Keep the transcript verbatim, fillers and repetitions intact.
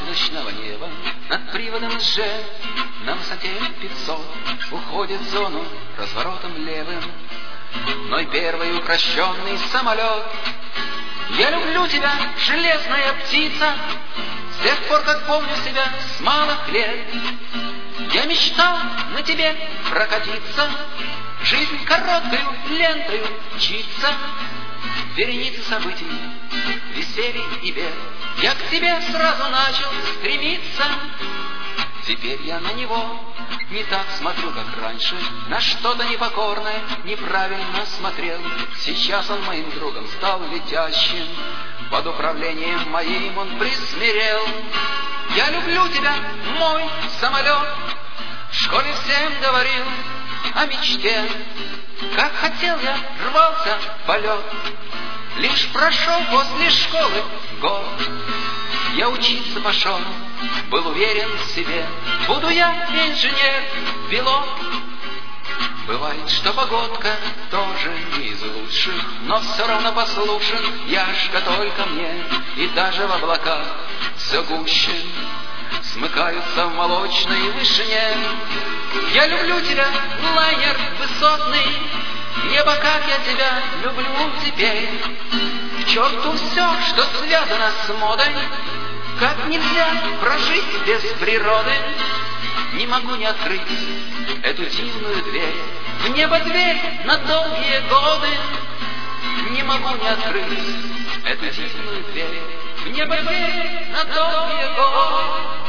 безоблачного неба над приводом Ж на высоте пятьсот уходит в зону разворотом левым. Мой первый упрощенный самолет. Я люблю тебя, железная птица, с тех пор, как помню себя с малых лет. Я мечтал на тебе прокатиться, жизнь короткою лентою мчится. Вереницы событий, веселья и бед, я к тебе сразу начал стремиться. Теперь я на него не так смотрю, как раньше, на что-то непокорное, неправильно смотрел. Сейчас он моим другом стал летящим, под управлением моим он присмирел. Я люблю тебя, мой самолет, в школе всем говорил о мечте. Как хотел я, рвался в полет, лишь прошел после школы год. Я учиться пошел, был уверен в себе, буду я инженер, пилот. Бывает, что погодка тоже не из лучших, но все равно послушен яшка только мне. И даже в облаках все гуще смыкаются в молочной вышине. Я люблю тебя, лайнер высотный, небо, как я тебя люблю теперь. К черту все, что связано с модой, как нельзя прожить без природы. Не могу не открыть эту дивную дверь, в небо дверь на долгие годы. Не могу не открыть эту дивную дверь, в небо дверь на долгие годы.